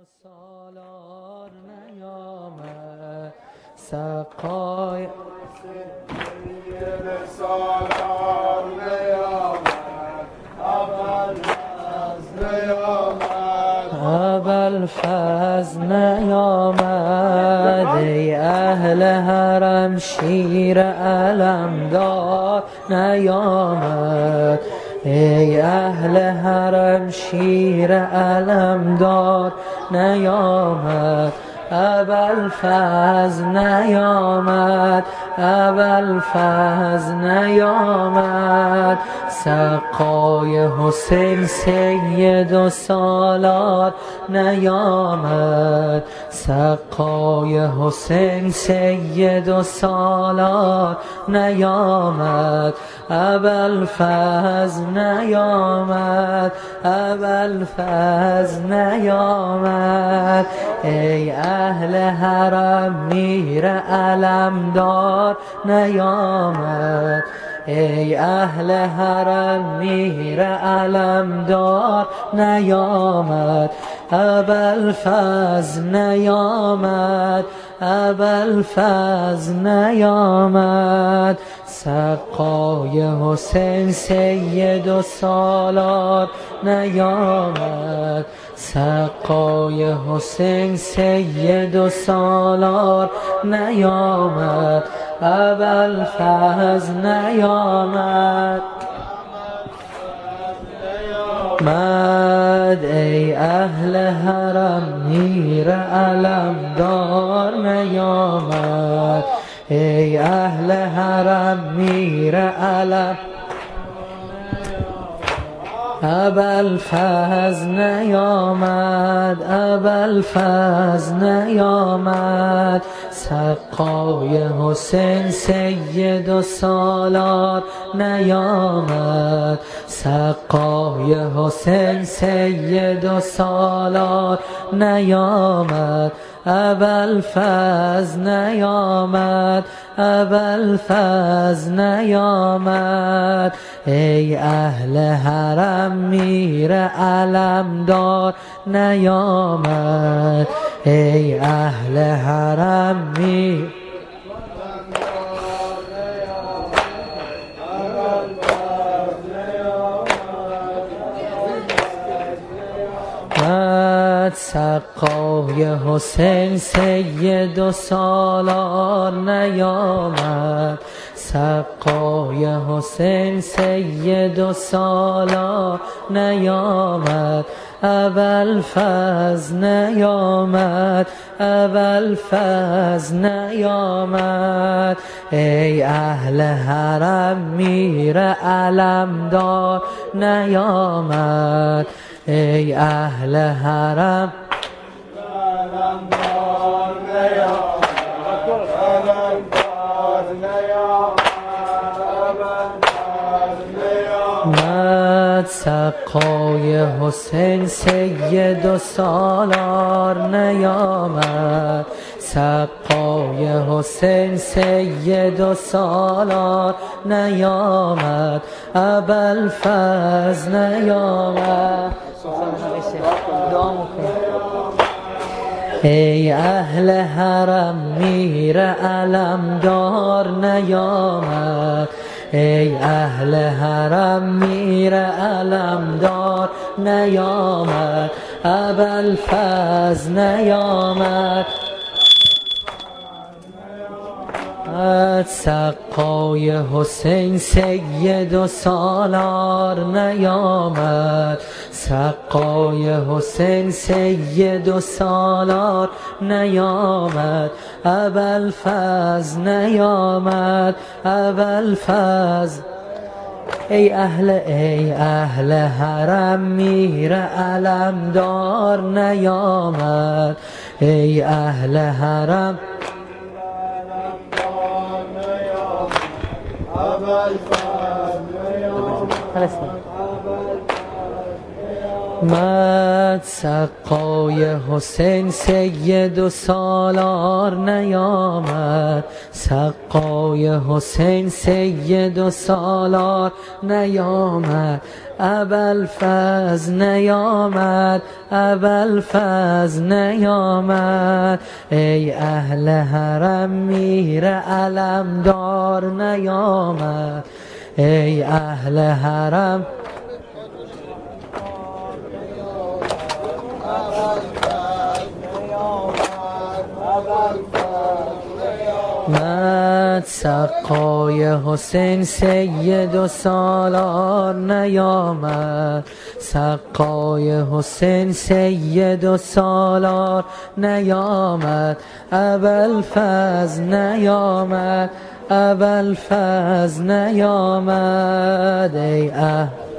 سالار نیامد سقای سالار نیامد ابوالفضل نیامد ای اهل حرم شیر علمدار نیامد ای اهل حرم شیر علمدار نیامد ابوالفضل نیامد ابوالفضل نیامد سقای حسین سید و سالار نیامد سقای حسین سید و سالار نیامد ابوالفضل نیامد ابوالفضل نیامد ای اهل حرم میر علمدار نیامد ای اهل حرم میر علمدار نیامد ابوالفضل نیامد ابوالفضل نیامد سقای حسین سید و سالار نیامد سقای حسین سید و سالار نیامد ابوالفضل نیامد مد ای اهل حرم میر علمدار نیامد ای اهل حرم میر علم ابوالفضل نیامد ابوالفضل نیامد سقای حسین سید و سالار نیامد سقای حسین سید و سالار نیامد ابوالفضل نیامد ابوالفضل نیامد ای اهل حرم میر علمدار نیامد ای اهل حرم میر سقای حسین سید و سالار نیامد سقای حسین سید و سالار نیامد ابوالفضل نیامد ابوالفضل نیامد ای اهل حرم میر علمدار نیامد ای اهل حرم مد سقای حسین سید و سالار نیامد سقای حسین سید و سالار نیامد ابوالفضل نیامد ای اهل حرم میر علمدار نیامد ای اهل حرم میر علمدار نیامد ابوالفضل نیامد سقای حسین سید و سالار نیامد سقای حسین سید و سالار نیامد ابوالفضل نیامد ابوالفضل ای اهل حرم میر علمدار نیامد ای اهل حرم مد سقای حسین سید و سالار نیامد، سقای حسین سید و سالار نیامد، ابوالفضل نیامد، ابوالفضل نیامد. ای اهل حرم میر علمدار نیامد، ای اهل حرم مد سقای حسین سید و سالار نیامد، سقای حسین سید و سالار نیامد، ابوالفضل نیامد، ابوالفضل نیامد. ای